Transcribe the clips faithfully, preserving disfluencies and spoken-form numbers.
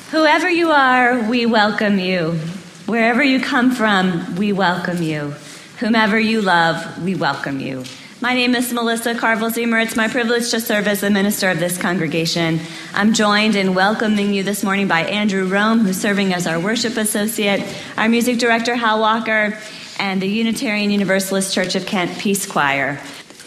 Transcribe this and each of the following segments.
Whoever you are, we welcome you. Wherever you come from, we welcome you. Whomever you love, we welcome you. My name is Melissa Carvel-Ziemer. It's my privilege to serve as the minister of this congregation. I'm joined in welcoming you this morning by Andrew Rome, who's serving as our worship associate, our music director, Hal Walker, and the Unitarian Universalist Church of Kent Peace Choir.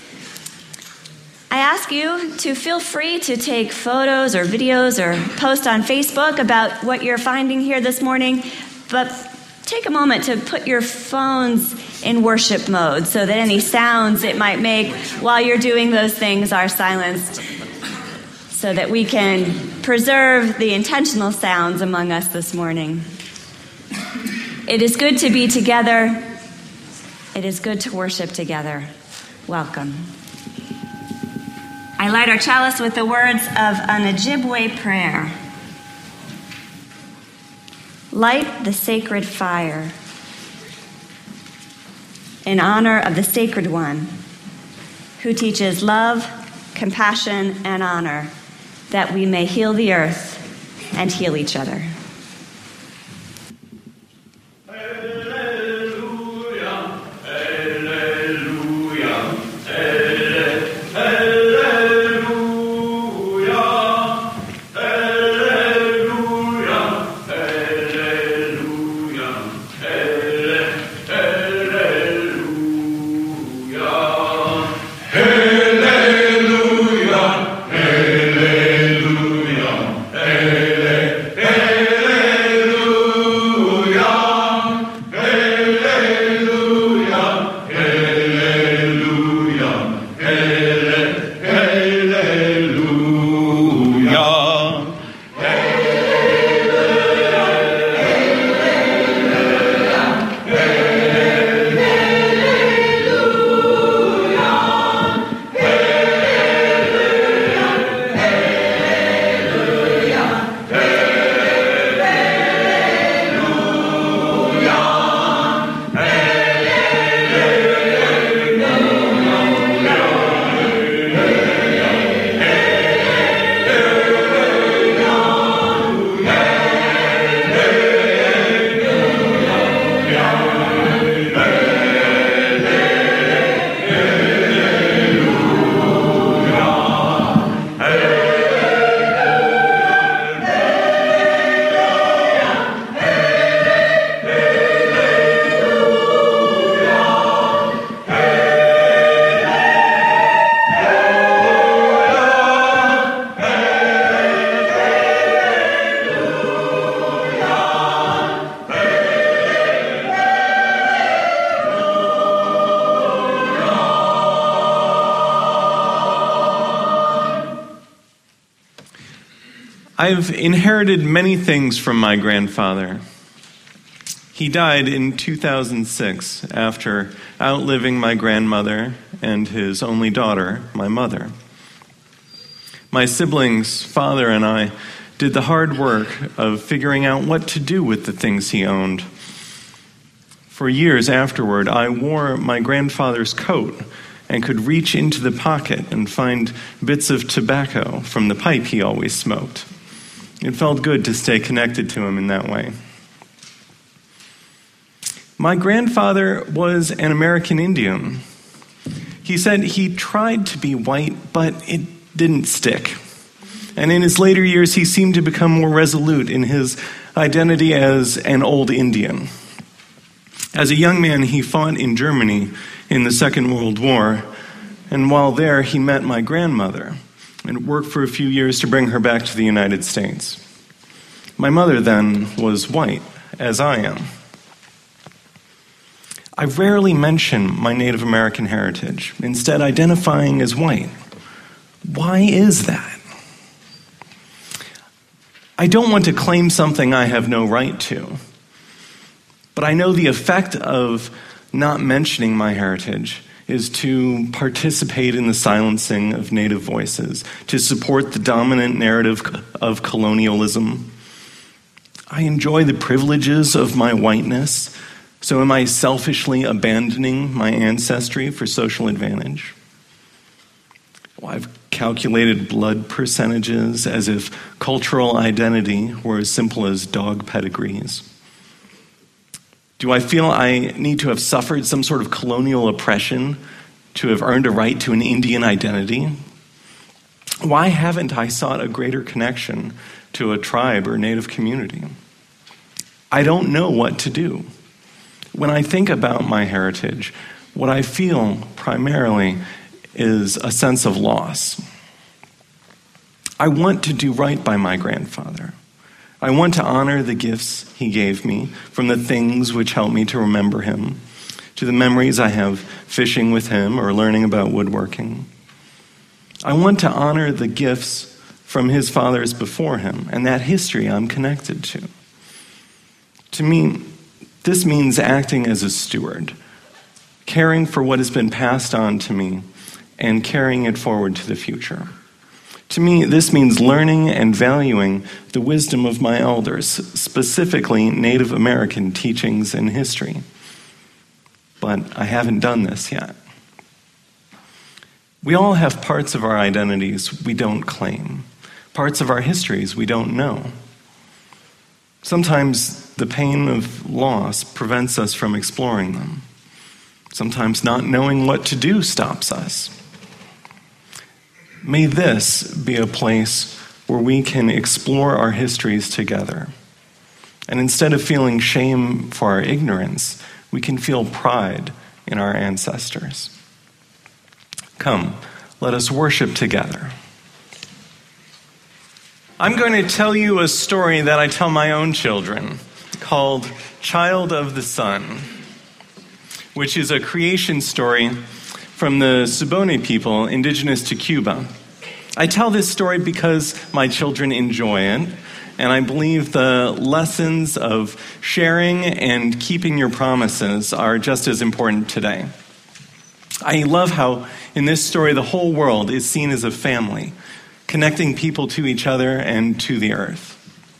I ask you to feel free to take photos or videos or post on Facebook about what you're finding here this morning, but take a moment to put your phones in worship mode so that any sounds it might make while you're doing those things are silenced, so that we can preserve the intentional sounds among us this morning. It is good to be together. It is good to worship together. Welcome. I light our chalice with the words of an Ojibwe prayer. Light the sacred fire in honor of the Sacred One, who teaches love, compassion, and honor, that we may heal the earth and heal each other. I've inherited many things from my grandfather. He died in two thousand six after outliving my grandmother and his only daughter, my mother. My siblings, father, and I did the hard work of figuring out what to do with the things he owned. For years afterward, I wore my grandfather's coat and could reach into the pocket and find bits of tobacco from the pipe he always smoked. It felt good to stay connected to him in that way. My grandfather was an American Indian. He said he tried to be white, but it didn't stick. And in his later years, he seemed to become more resolute in his identity as an old Indian. As a young man, he fought in Germany in the Second World War, and while there, he met my grandmother and worked for a few years to bring her back to the United States. My mother then was white, as I am. I rarely mention my Native American heritage, instead identifying as white. Why is that? I don't want to claim something I have no right to, but I know the effect of not mentioning my heritage is to participate in the silencing of Native voices, to support the dominant narrative of colonialism. I enjoy the privileges of my whiteness, so am I selfishly abandoning my ancestry for social advantage? Well, I've calculated blood percentages as if cultural identity were as simple as dog pedigrees? Do I feel I need to have suffered some sort of colonial oppression to have earned a right to an Indian identity? Why haven't I sought a greater connection to a tribe or native community? I don't know what to do. When I think about my heritage, what I feel primarily is a sense of loss. I want to do right by my grandfather. I want to honor the gifts he gave me, from the things which help me to remember him, to the memories I have fishing with him or learning about woodworking. I want to honor the gifts from his fathers before him and that history I'm connected to. To me, this means acting as a steward, caring for what has been passed on to me and carrying it forward to the future. To me, this means learning and valuing the wisdom of my elders, specifically Native American teachings and history. But I haven't done this yet. We all have parts of our identities we don't claim, parts of our histories we don't know. Sometimes the pain of loss prevents us from exploring them. Sometimes not knowing what to do stops us. May this be a place where we can explore our histories together. And instead of feeling shame for our ignorance, we can feel pride in our ancestors. Come, let us worship together. I'm going to tell you a story that I tell my own children called Child of the Sun, which is a creation story from the Subone people indigenous to Cuba. I tell this story because my children enjoy it, and I believe the lessons of sharing and keeping your promises are just as important today. I love how in this story the whole world is seen as a family, connecting people to each other and to the earth.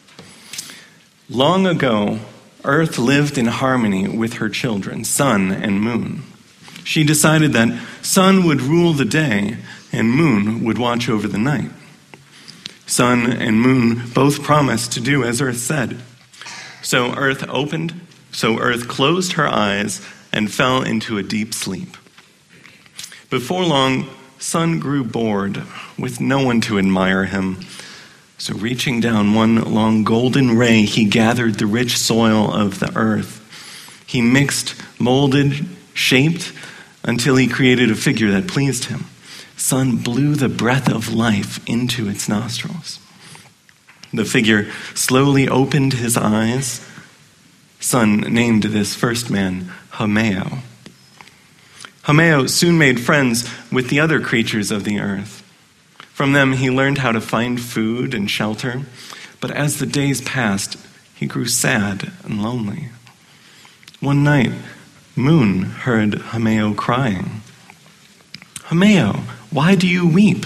Long ago, Earth lived in harmony with her children, sun and moon. She decided that sun would rule the day and moon would watch over the night. Sun and moon both promised to do as Earth said. So Earth opened, so Earth closed her eyes and fell into a deep sleep. Before long, Sun grew bored with no one to admire him. So reaching down one long golden ray, he gathered the rich soil of the earth. He mixed, molded, shaped, until he created a figure that pleased him. Sun blew the breath of life into its nostrils. The figure slowly opened his eyes. Sun named this first man Haumeo. Haumeo soon made friends with the other creatures of the earth. From them he learned how to find food and shelter, but as the days passed, he grew sad and lonely. One night, Moon heard Haumeo crying. "Haumeo, why do you weep?"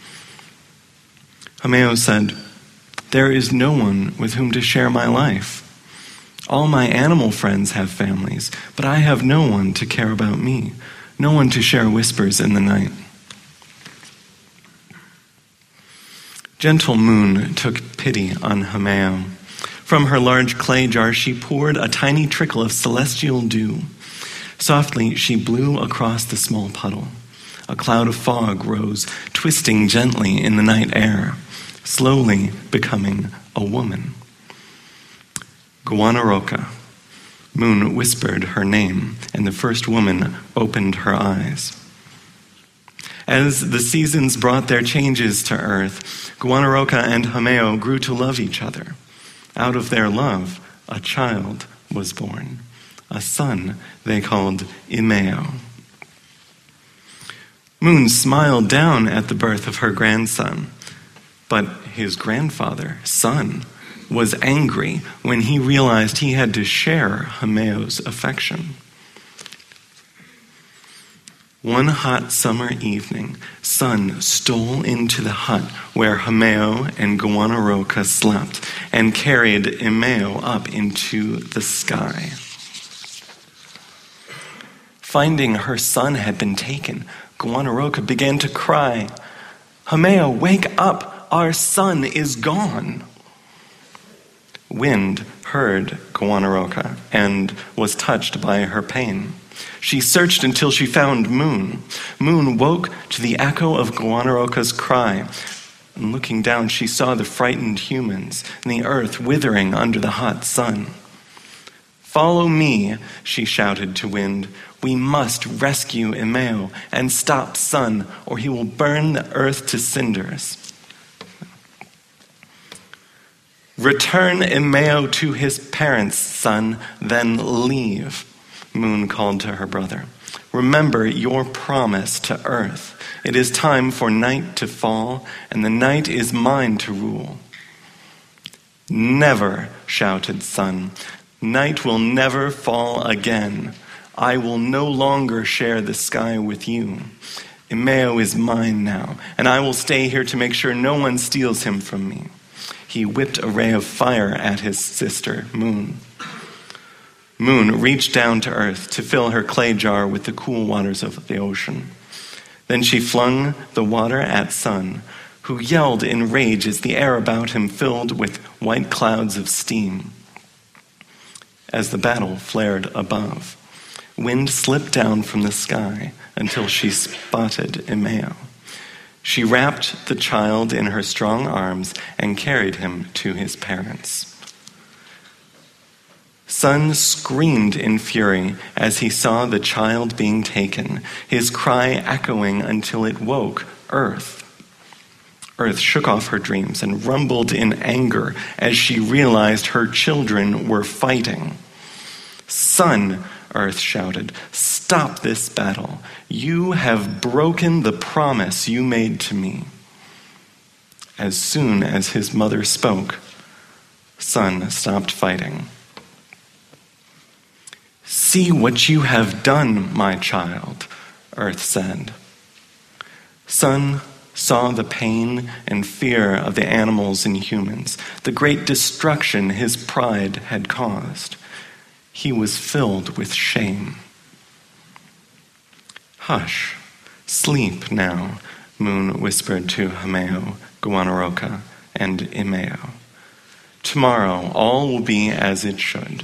Haumeo said, "There is no one with whom to share my life. All my animal friends have families, but I have no one to care about me, no one to share whispers in the night." Gentle Moon took pity on Haumeo. From her large clay jar, she poured a tiny trickle of celestial dew. Softly, she blew across the small puddle. A cloud of fog rose, twisting gently in the night air, slowly becoming a woman. Guanaroka. Moon whispered her name, and the first woman opened her eyes. As the seasons brought their changes to earth, Guanaroka and Haumeo grew to love each other. Out of their love, a child was born. A son they called Imeo. Moon smiled down at the birth of her grandson, but his grandfather, Sun, was angry when he realized he had to share Haumeo's affection. One hot summer evening, Sun stole into the hut where Haumeo and Guanaroka slept and carried Imeo up into the sky. Finding her son had been taken, Guanaroka began to cry. Haumea, wake up, our son is gone. Wind heard Kawanarokah and was touched by her pain. She searched until she found Moon. Moon woke to the echo of Kawanarokah's cry. And looking down, she saw the frightened humans and the earth withering under the hot sun. Follow me, she shouted to Wind. We must rescue Emeo and stop Sun, or he will burn the earth to cinders. Return Emeo to his parents, son, then leave, Moon called to her brother. Remember your promise to Earth. It is time for night to fall, and the night is mine to rule. Never, shouted Sun. Night will never fall again. I will no longer share the sky with you. Emeo is mine now, and I will stay here to make sure no one steals him from me. He whipped a ray of fire at his sister, Moon. Moon reached down to earth to fill her clay jar with the cool waters of the ocean. Then she flung the water at Sun, who yelled in rage as the air about him filled with white clouds of steam. As the battle flared above, Wind slipped down from the sky until she spotted Emeo. She wrapped the child in her strong arms and carried him to his parents. Sun screamed in fury as he saw the child being taken, his cry echoing until it woke Earth. Earth shook off her dreams and rumbled in anger as she realized her children were fighting. Sun, Earth shouted, stop this battle. You have broken the promise you made to me. As soon as his mother spoke, Sun stopped fighting. See what you have done, my child, Earth said. Sun saw the pain and fear of the animals and humans, the great destruction his pride had caused. He was filled with shame. Hush, sleep now, Moon whispered to Haumea, Kawanarokah, and Emeo. Tomorrow all will be as it should.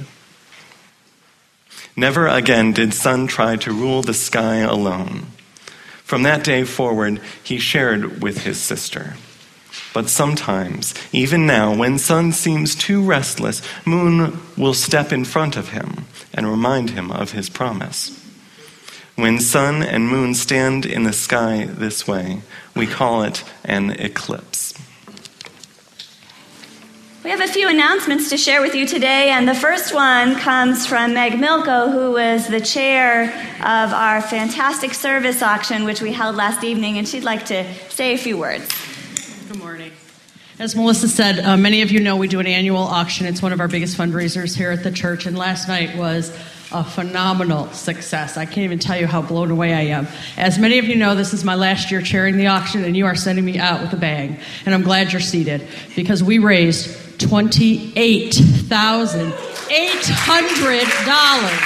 Never again did Sun try to rule the sky alone. From that day forward, he shared with his sister. But sometimes, even now, when Sun seems too restless, Moon will step in front of him and remind him of his promise. When Sun and Moon stand in the sky this way, we call it an eclipse. We have a few announcements to share with you today, and the first one comes from Meg Milko, who was the chair of our fantastic service auction, which we held last evening, and she'd like to say a few words. Good morning. As Melissa said, uh, many of you know we do an annual auction. It's one of our biggest fundraisers here at the church, and last night was a phenomenal success. I can't even tell you how blown away I am. As many of you know, this is my last year chairing the auction, and you are sending me out with a bang, and I'm glad you're seated, because we raised twenty-eight thousand eight hundred dollars.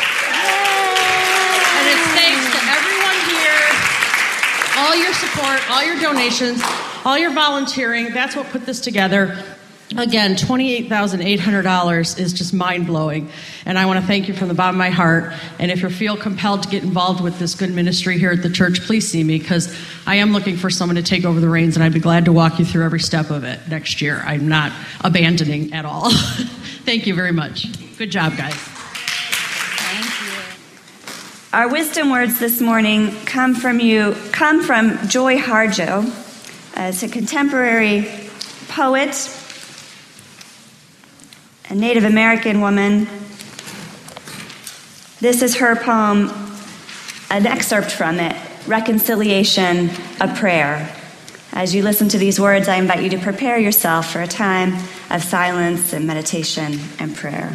And it's thanks to everyone here, all your support, all your donations, all your volunteering. That's what put this together. Again, twenty-eight thousand eight hundred dollars is just mind-blowing. And I want to thank you from the bottom of my heart. And if you feel compelled to get involved with this good ministry here at the church, please see me, because I am looking for someone to take over the reins, and I'd be glad to walk you through every step of it next year. I'm not abandoning at all. Thank you very much. Good job, guys. Thank you. Our wisdom words this morning come from you, come from Joy Harjo. Uh, it's a contemporary poet, a Native American woman. This is her poem, an excerpt from it, Reconciliation, a Prayer. As you listen to these words, I invite you to prepare yourself for a time of silence and meditation and prayer.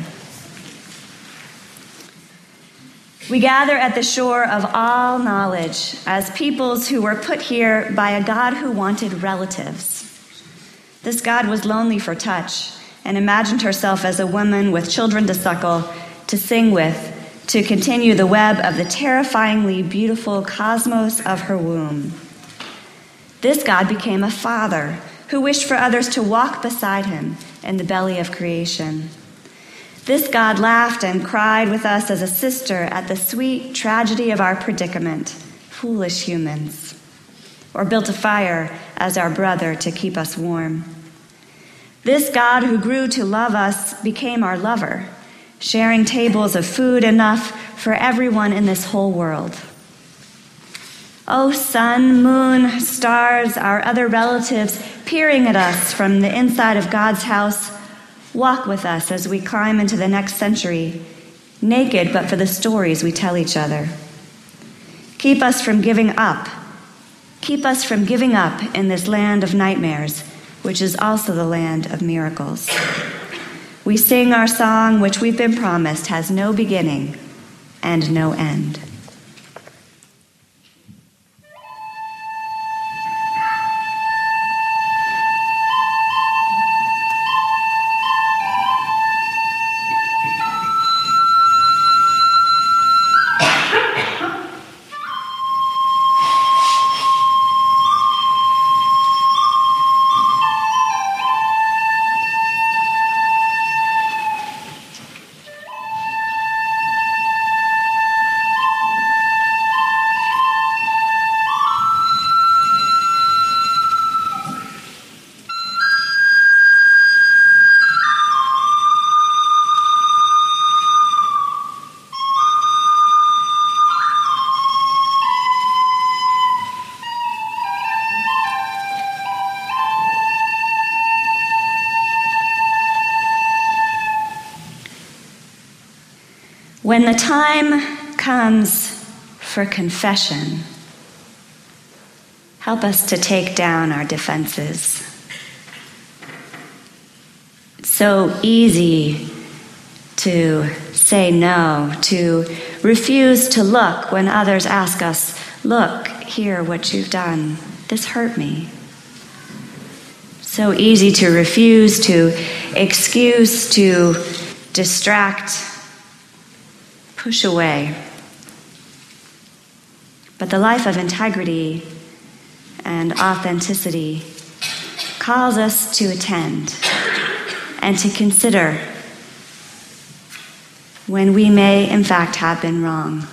We gather at the shore of all knowledge as peoples who were put here by a God who wanted relatives. This God was lonely for touch and imagined herself as a woman with children to suckle, to sing with, to continue the web of the terrifyingly beautiful cosmos of her womb. This God became a father who wished for others to walk beside him in the belly of creation. This God laughed and cried with us as a sister at the sweet tragedy of our predicament, foolish humans, or built a fire as our brother to keep us warm. This God who grew to love us became our lover, sharing tables of food enough for everyone in this whole world. Oh, sun, moon, stars, our other relatives peering at us from the inside of God's house, walk with us as we climb into the next century, naked but for the stories we tell each other. Keep us from giving up. Keep us from giving up in this land of nightmares, which is also the land of miracles. We sing our song, which we've been promised has no beginning and no end. When the time comes for confession, help us to take down our defenses. It's so easy to say no, to refuse to look when others ask us, look, hear what you've done. This hurt me. So easy to refuse, to excuse, to distract, push away. But the life of integrity and authenticity calls us to attend and to consider when we may, in fact, have been wrong.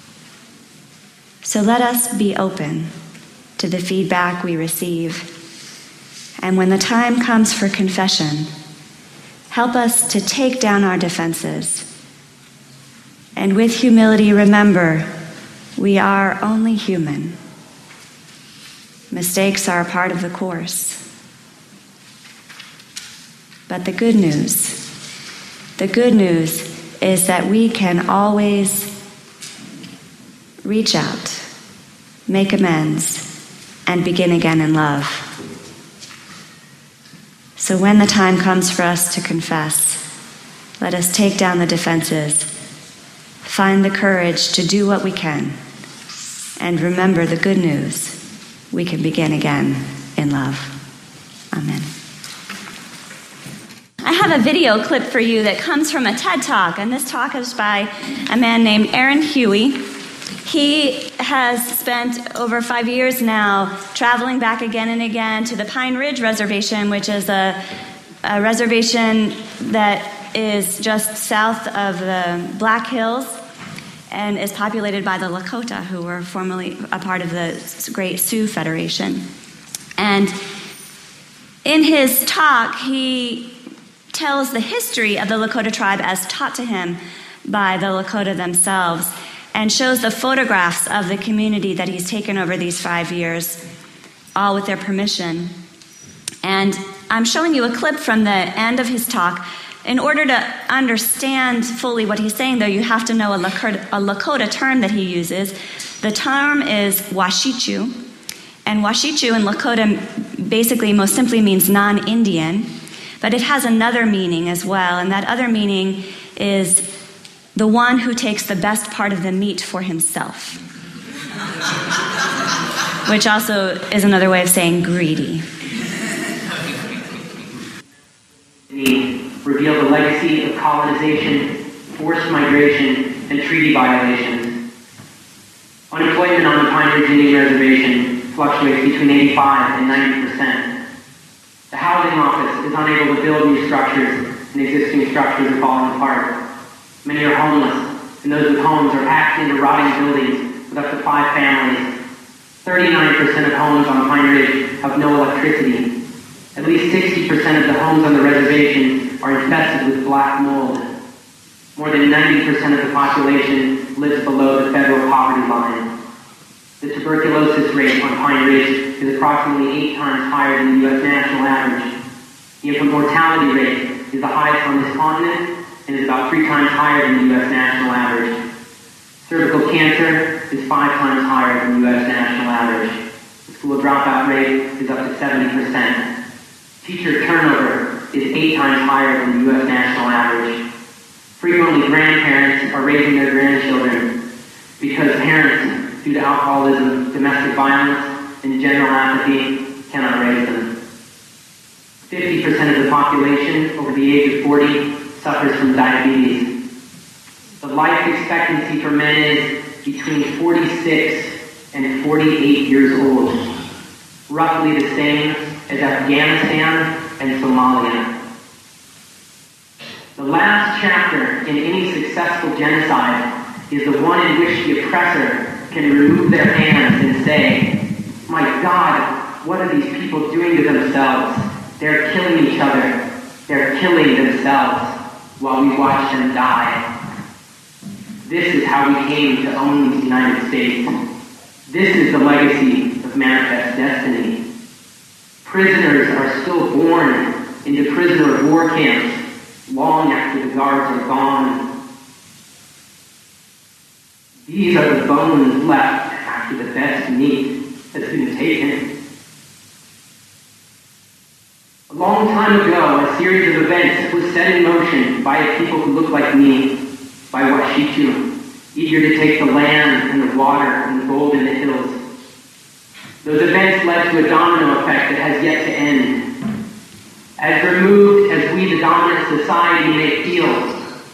So let us be open to the feedback we receive. And when the time comes for confession, help us to take down our defenses. And with humility, remember, we are only human. Mistakes are a part of the course. But the good news, the good news is that we can always reach out, make amends, and begin again in love. So when the time comes for us to confess, let us take down the defenses, find the courage to do what we can, and remember the good news. We can begin again in love. Amen. I have a video clip for you that comes from a TED Talk, and this talk is by a man named Aaron Huey. He has spent over five years now traveling back again and again to the Pine Ridge Reservation, which is a, a reservation that is just south of the Black Hills and is populated by the Lakota, who were formerly a part of the Great Sioux Federation. And in his talk, he tells the history of the Lakota tribe as taught to him by the Lakota themselves, and shows the photographs of the community that he's taken over these five years, all with their permission. And I'm showing you a clip from the end of his talk. In order to understand fully what he's saying, though, you have to know a Lakota, a Lakota term that he uses. The term is Washichu, and Washichu in Lakota basically most simply means non-Indian, but it has another meaning as well, and that other meaning is the one who takes the best part of the meat for himself, which also is another way of saying greedy. Reveal the legacy of colonization, forced migration, and treaty violations. Unemployment on the Pine Ridge Indian Reservation fluctuates between eighty-five and ninety percent. The housing office is unable to build new structures, and existing structures are falling apart. Many are homeless, and those with homes are packed into rotting buildings with up to five families. thirty-nine percent of homes on Pine Ridge have no electricity. At least sixty percent of the homes on the reservation are infested with black mold. More than ninety percent of the population lives below the federal poverty line. The tuberculosis rate on Pine Ridge is approximately eight times higher than the U S national average. The infant mortality rate is the highest on this continent and is about three times higher than the U S national average. Cervical cancer is five times higher than the U S national average. The school dropout rate is up to seventy percent. Teacher turnover is eight times higher than the U S national average. Frequently, grandparents are raising their grandchildren because parents, due to alcoholism, domestic violence, and general apathy, cannot raise them. fifty percent of the population over the age of forty suffers from diabetes. The life expectancy for men is between forty-six and forty-eight years old, roughly the same as Afghanistan and Somalia. The last chapter in any successful genocide is the one in which the oppressor can remove their hands and say, "My God, what are these people doing to themselves? They're killing each other. They're killing themselves while we watch them die." This is how we came to own these United States. This is the legacy of Manifest Destiny. Prisoners are still born into prisoner of war camps long after the guards are gone. These are the bones left after the best meat has been taken. A long time ago, a series of events was set in motion by a people who look like me, by Washichu, eager to take the land and the water and the gold in the hills. Those events led to a domino effect that has yet to end. As removed as we, the dominant society, may feel.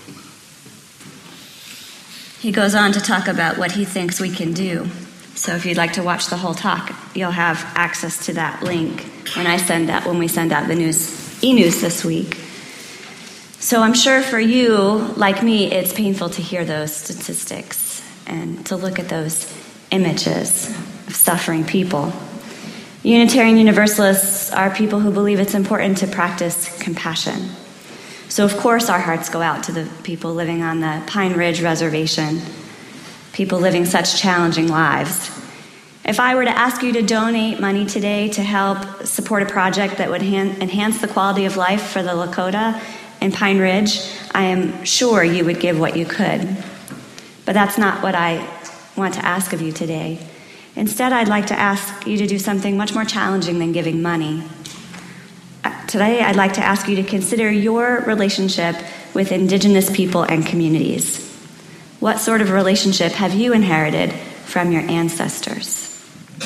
He goes on to talk about what he thinks we can do. So if you'd like to watch the whole talk, you'll have access to that link when I send out when we send out the news e-news this week. So I'm sure for you, like me, it's painful to hear those statistics and to look at those images of suffering people. Unitarian Universalists are people who believe it's important to practice compassion. So of course our hearts go out to the people living on the Pine Ridge Reservation, people living such challenging lives. If I were to ask you to donate money today to help support a project that would han- enhance the quality of life for the Lakota in Pine Ridge, I am sure you would give what you could. But that's not what I want to ask of you today. Instead, I'd like to ask you to do something much more challenging than giving money. Today, I'd like to ask you to consider your relationship with Indigenous people and communities. What sort of relationship have you inherited from your ancestors?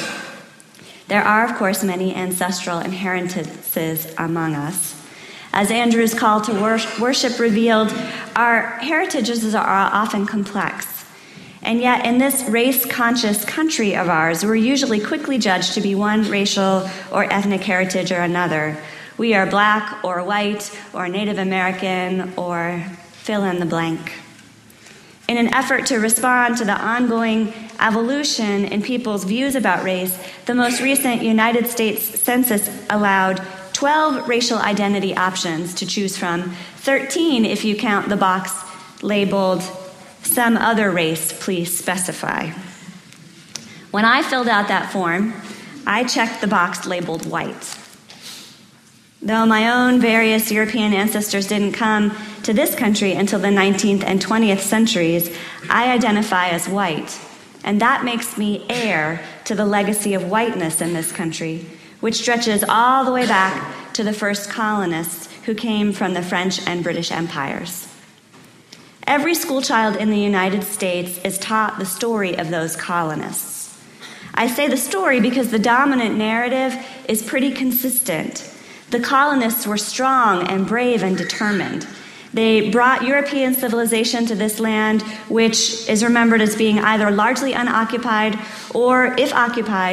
There are, of course, many ancestral inheritances among us. As Andrew's call to worship revealed, our heritages are often complex. And yet, in this race-conscious country of ours, we're usually quickly judged to be one racial or ethnic heritage or another. We are black or white or Native American or fill in the blank. In an effort to respond to the ongoing evolution in people's views about race, the most recent United States Census allowed twelve racial identity options to choose from, thirteen if you count the box labeled "Some Other Race, Please Specify." When I filled out that form, I checked the box labeled white. Though my own various European ancestors didn't come to this country until the nineteenth and twentieth centuries, I identify as white, and that makes me heir to the legacy of whiteness in this country, which stretches all the way back to the first colonists who came from the French and British empires. Every schoolchild in the United States is taught the story of those colonists. I say the story because the dominant narrative is pretty consistent. The colonists were strong and brave and determined. They brought European civilization to this land, which is remembered as being either largely unoccupied or, if occupied,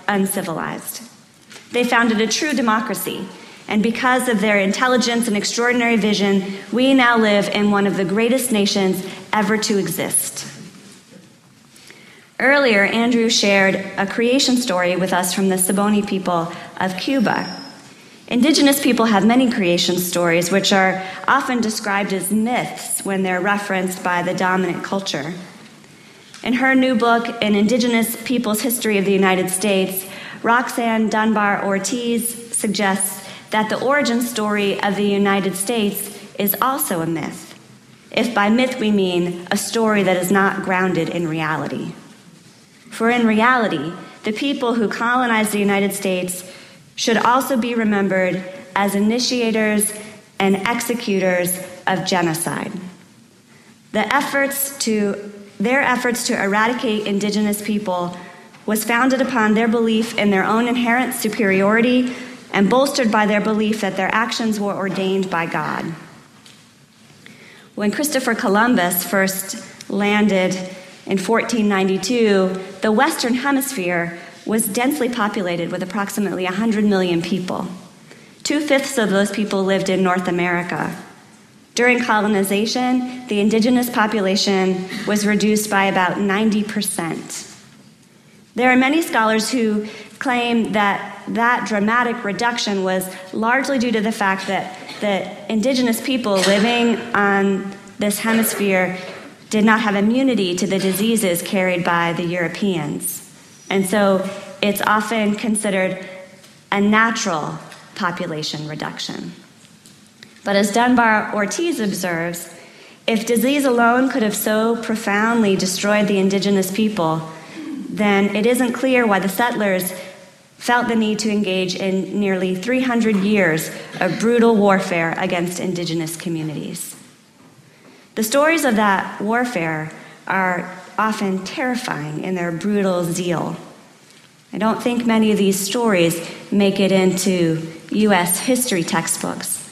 uncivilized. They founded a true democracy, and because of their intelligence and extraordinary vision, we now live in one of the greatest nations ever to exist. Earlier, Andrew shared a creation story with us from the Siboney people of Cuba. Indigenous people have many creation stories, which are often described as myths when they're referenced by the dominant culture. In her new book, An Indigenous People's History of the United States, Roxanne Dunbar Ortiz suggests that the origin story of the United States is also a myth, if by myth we mean a story that is not grounded in reality. For in reality, the people who colonized the United States should also be remembered as initiators and executors of genocide. The efforts to, their efforts to eradicate indigenous people was founded upon their belief in their own inherent superiority and bolstered by their belief that their actions were ordained by God. When Christopher Columbus first landed in fourteen ninety-two, the Western Hemisphere was densely populated with approximately one hundred million people. Two-fifths of those people lived in North America. During colonization, the indigenous population was reduced by about ninety percent. There are many scholars who claim that that dramatic reduction was largely due to the fact that the indigenous people living on this hemisphere did not have immunity to the diseases carried by the Europeans. And so it's often considered a natural population reduction. But as Dunbar Ortiz observes, if disease alone could have so profoundly destroyed the indigenous people, then it isn't clear why the settlers felt the need to engage in nearly three hundred years of brutal warfare against indigenous communities. The stories of that warfare are often terrifying in their brutal zeal. I don't think many of these stories make it into U S history textbooks.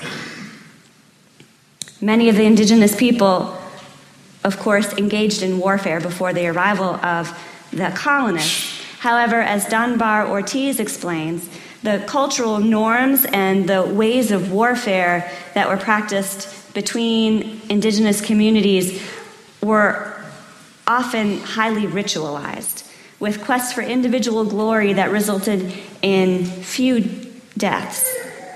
Many of the indigenous people, of course, engaged in warfare before the arrival of the colonists. However, as Dunbar Ortiz explains, the cultural norms and the ways of warfare that were practiced between indigenous communities were often highly ritualized, with quests for individual glory that resulted in few deaths.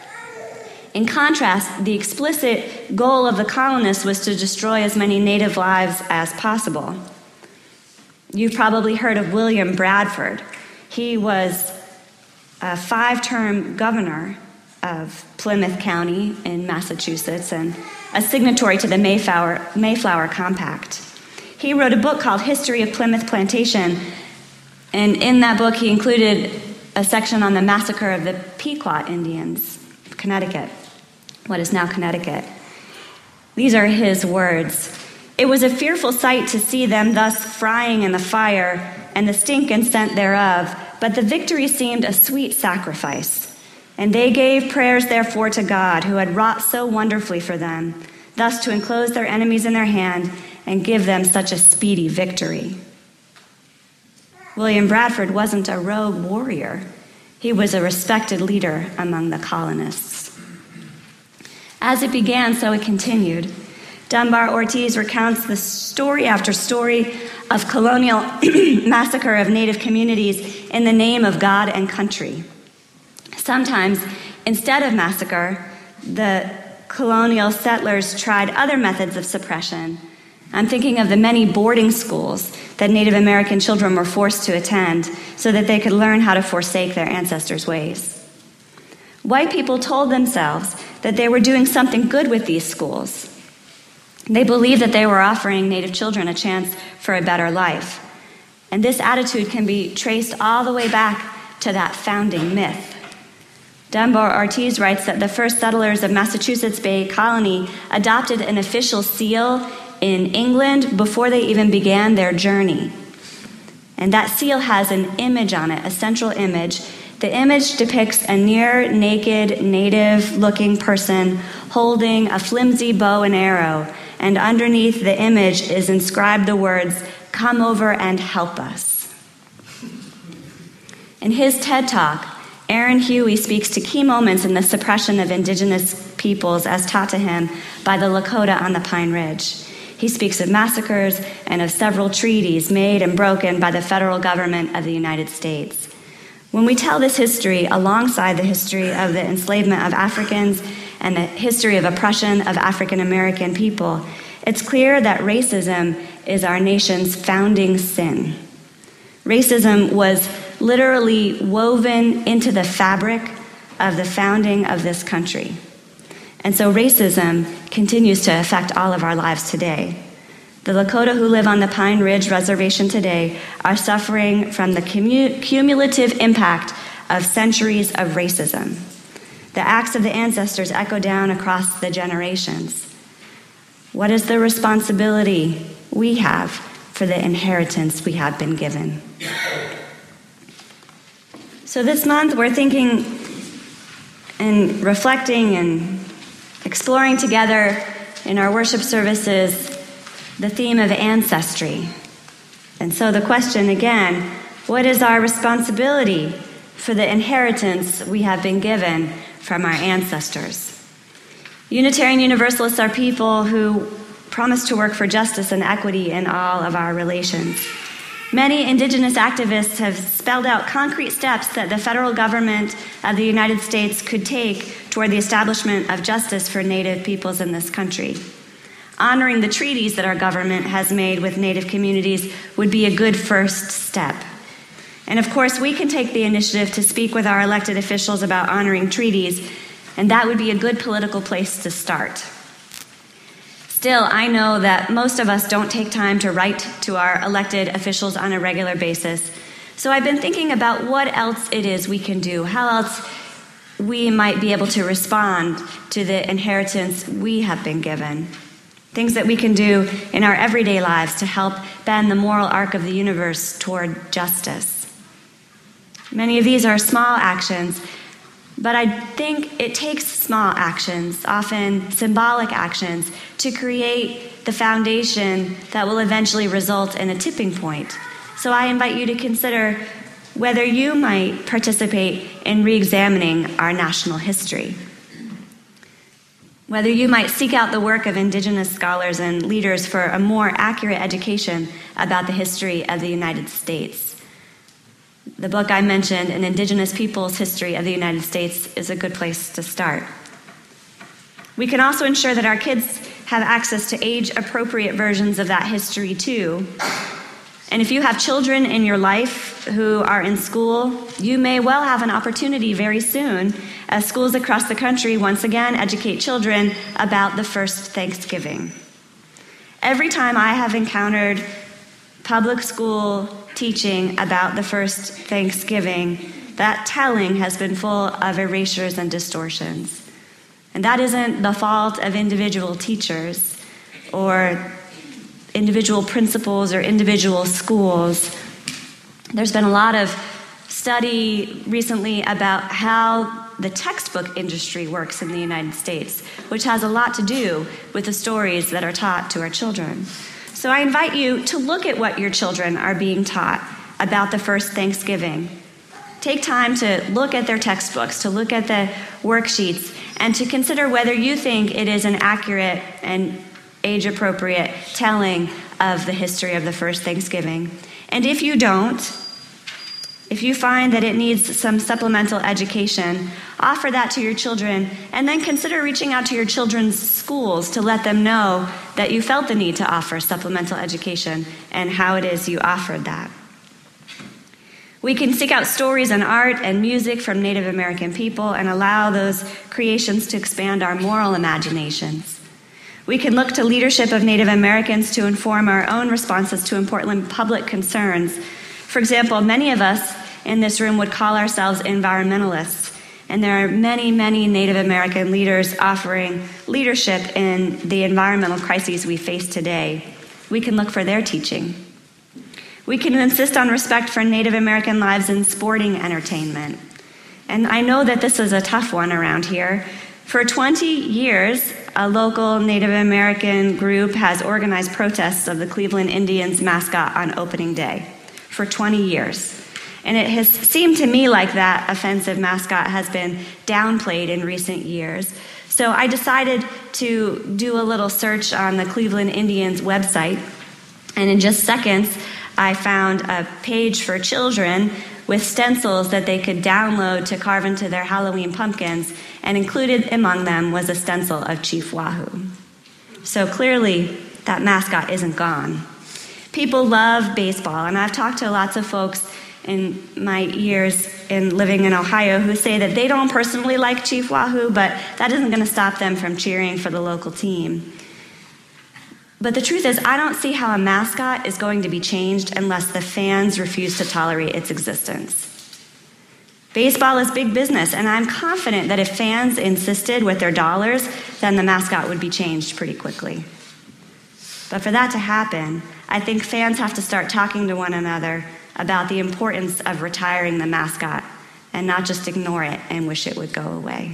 In contrast, the explicit goal of the colonists was to destroy as many native lives as possible. You've probably heard of William Bradford. He was a five-term governor of Plymouth County in Massachusetts and a signatory to the Mayflower, Mayflower Compact. He wrote a book called History of Plymouth Plantation, and in that book he included a section on the massacre of the Pequot Indians of Connecticut, what is now Connecticut. These are his words. "It was a fearful sight to see them thus frying in the fire and the stink and scent thereof, but the victory seemed a sweet sacrifice. And they gave prayers therefore to God, who had wrought so wonderfully for them, thus to enclose their enemies in their hand and give them such a speedy victory." William Bradford wasn't a rogue warrior. He was a respected leader among the colonists. As it began, so it continued. Dunbar Ortiz recounts the story after story of colonial massacre of native communities in the name of God and country. Sometimes, instead of massacre, the colonial settlers tried other methods of suppression. I'm thinking of the many boarding schools that Native American children were forced to attend so that they could learn how to forsake their ancestors' ways. White people told themselves that they were doing something good with these schools. They believed that they were offering Native children a chance for a better life. And this attitude can be traced all the way back to that founding myth. Dunbar Ortiz writes that the first settlers of Massachusetts Bay Colony adopted an official seal in England before they even began their journey. And that seal has an image on it, a central image. The image depicts a near naked, native-looking person holding a flimsy bow and arrow, and underneath the image is inscribed the words, "Come over and help us." In his TED Talk, Aaron Huey speaks to key moments in the suppression of indigenous peoples as taught to him by the Lakota on the Pine Ridge. He speaks of massacres and of several treaties made and broken by the federal government of the United States. When we tell this history alongside the history of the enslavement of Africans and the history of oppression of African American people, it's clear that racism is our nation's founding sin. Racism was literally woven into the fabric of the founding of this country. And so racism continues to affect all of our lives today. The Lakota who live on the Pine Ridge Reservation today are suffering from the commu- cumulative impact of centuries of racism. The acts of the ancestors echo down across the generations. What is the responsibility we have for the inheritance we have been given? So this month we're thinking and reflecting and exploring together in our worship services the theme of ancestry. And so the question again, what is our responsibility for the inheritance we have been given from our ancestors? Unitarian Universalists are people who promise to work for justice and equity in all of our relations. Many indigenous activists have spelled out concrete steps that the federal government of the United States could take toward the establishment of justice for Native peoples in this country. Honoring the treaties that our government has made with Native communities would be a good first step. And of course, we can take the initiative to speak with our elected officials about honoring treaties, and that would be a good political place to start. Still, I know that most of us don't take time to write to our elected officials on a regular basis. So I've been thinking about what else it is we can do, how else we might be able to respond to the inheritance we have been given. Things that we can do in our everyday lives to help bend the moral arc of the universe toward justice. Many of these are small actions, but I think it takes small actions, often symbolic actions, to create the foundation that will eventually result in a tipping point. So I invite you to consider whether you might participate in re-examining our national history. Whether you might seek out the work of indigenous scholars and leaders for a more accurate education about the history of the United States. The book I mentioned, An Indigenous Peoples History of the United States, is a good place to start. We can also ensure that our kids have access to age-appropriate versions of that history too. And if you have children in your life who are in school, you may well have an opportunity very soon as schools across the country once again educate children about the first Thanksgiving. Every time I have encountered public school teaching about the first Thanksgiving, that telling has been full of erasures and distortions. And that isn't the fault of individual teachers or individual principals or individual schools. There's been a lot of study recently about how the textbook industry works in the United States, which has a lot to do with the stories that are taught to our children. So I invite you to look at what your children are being taught about the first Thanksgiving. Take time to look at their textbooks, to look at the worksheets, and to consider whether you think it is an accurate and age-appropriate telling of the history of the first Thanksgiving. And if you don't, if you find that it needs some supplemental education, offer that to your children, and then consider reaching out to your children's schools to let them know that you felt the need to offer supplemental education and how it is you offered that. We can seek out stories and art and music from Native American people and allow those creations to expand our moral imaginations. We can look to leadership of Native Americans to inform our own responses to important public concerns. For example, many of us in this room would call ourselves environmentalists, and there are many, many Native American leaders offering leadership in the environmental crises we face today. We can look for their teaching. We can insist on respect for Native American lives in sporting entertainment. And I know that this is a tough one around here. For twenty years, a local Native American group has organized protests of the Cleveland Indians mascot on opening day. For twenty years. And it has seemed to me like that offensive mascot has been downplayed in recent years. So I decided to do a little search on the Cleveland Indians website, and in just seconds, I found a page for children with stencils that they could download to carve into their Halloween pumpkins, and included among them was a stencil of Chief Wahoo. So clearly, that mascot isn't gone. People love baseball, and I've talked to lots of folks in my years in living in Ohio who say that they don't personally like Chief Wahoo, but that isn't going to stop them from cheering for the local team. But the truth is, I don't see how a mascot is going to be changed unless the fans refuse to tolerate its existence. Baseball is big business, and I'm confident that if fans insisted with their dollars, then the mascot would be changed pretty quickly. But for that to happen, I think fans have to start talking to one another about the importance of retiring the mascot and not just ignore it and wish it would go away.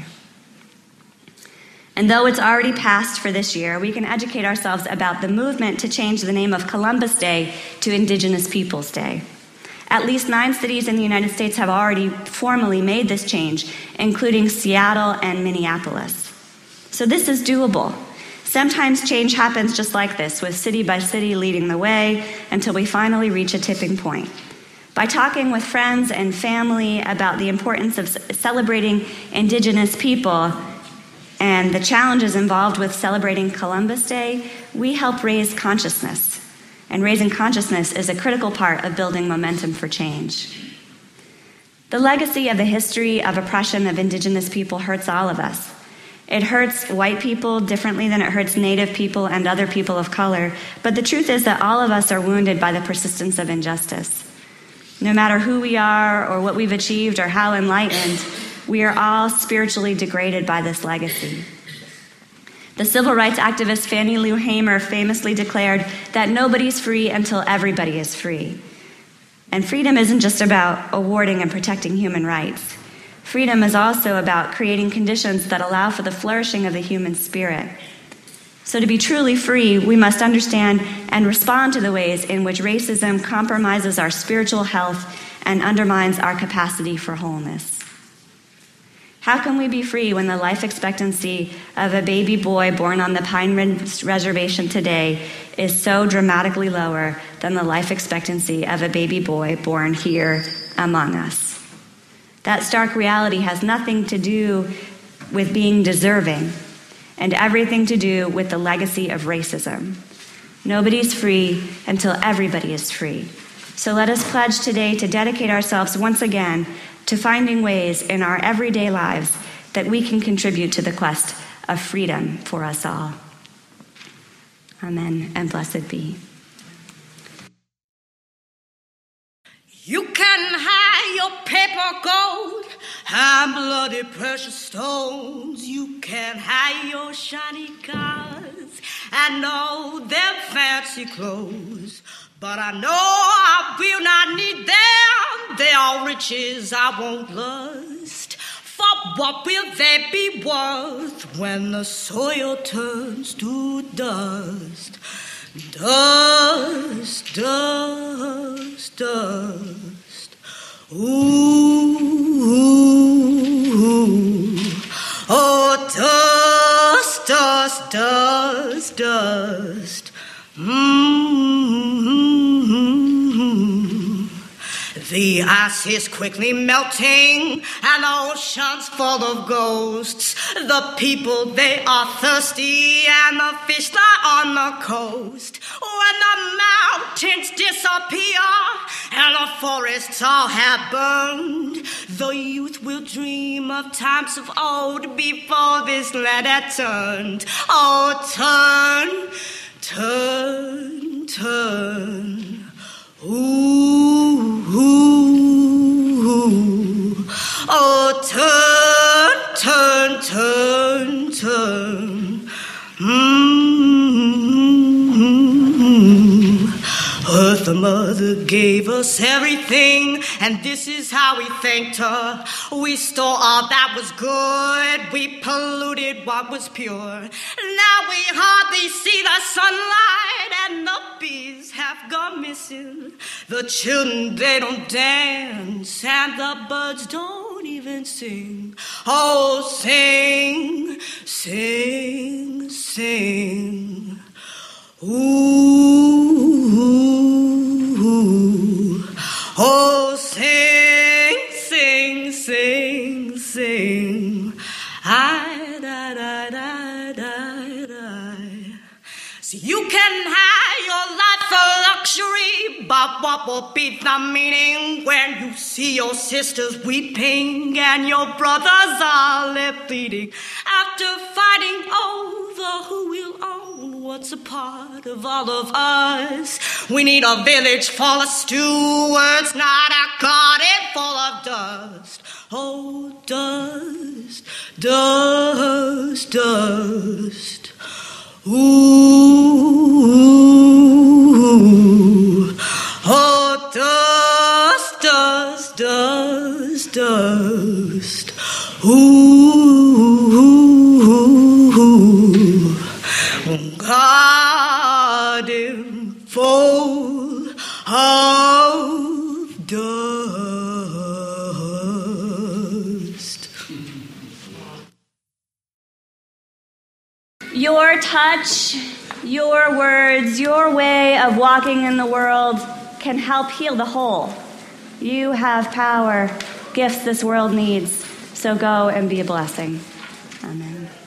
And though it's already passed for this year, we can educate ourselves about the movement to change the name of Columbus Day to Indigenous Peoples Day. At least nine cities in the United States have already formally made this change, including Seattle and Minneapolis. So this is doable. Sometimes change happens just like this, with city by city leading the way until we finally reach a tipping point. By talking with friends and family about the importance of celebrating Indigenous people and the challenges involved with celebrating Columbus Day, we help raise consciousness. And raising consciousness is a critical part of building momentum for change. The legacy of the history of oppression of Indigenous people hurts all of us. It hurts white people differently than it hurts Native people and other people of color, but the truth is that all of us are wounded by the persistence of injustice. No matter who we are or what we've achieved or how enlightened, we are all spiritually degraded by this legacy. The civil rights activist Fannie Lou Hamer famously declared that nobody's free until everybody is free. And freedom isn't just about awarding and protecting human rights. Freedom is also about creating conditions that allow for the flourishing of the human spirit. So to be truly free, we must understand and respond to the ways in which racism compromises our spiritual health and undermines our capacity for wholeness. How can we be free when the life expectancy of a baby boy born on the Pine Ridge Reservation today is so dramatically lower than the life expectancy of a baby boy born here among us? That stark reality has nothing to do with being deserving and everything to do with the legacy of racism. Nobody's free until everybody is free. So let us pledge today to dedicate ourselves once again to finding ways in our everyday lives that we can contribute to the quest of freedom for us all. Amen, and blessed be. You can hide your paper gold and bloody precious stones. You can hide your shiny cars and all their fancy clothes. But I know I will not need them. They are riches I won't lust. For what will they be worth when the soil turns to dust? Dust, dust, dust. Ooh, ooh. Oh, dust, dust, dust, dust. Mm-hmm. The ice is quickly melting, and the ocean's full of ghosts. The people, they are thirsty, and the fish lie on the coast. When the mountains disappear, and the forests all have burned, the youth will dream of times of old before this land had turned. Oh, turn, turn, turn. Ooh, ooh, ooh. Oh, turn, turn, turn, turn. Mm-hmm. Earth, the mother, gave us everything, and this is how we thanked her. We stole all that was good, we polluted what was pure. Now we hardly see the sunlight, and the bees have gone missing. The children, they don't dance, and the birds don't even sing. Oh, sing, sing, sing. Ooh, oh, sing, sing, sing, sing. I, da, da, da, da, da. See, you can have your life for luxury, but what will be the meaning when you see your sisters weeping and your brothers are left bleeding after fighting over who will own what's a part of all of us? We need a village full of stewards, not a garden full of dust. Oh, dust, dust, dust. Ooh, oh, dust, dust, dust, dust. Ooh, garden full of dust. Your touch, your words, your way of walking in the world can help heal the whole. You have power, gifts this world needs, so go and be a blessing. Amen.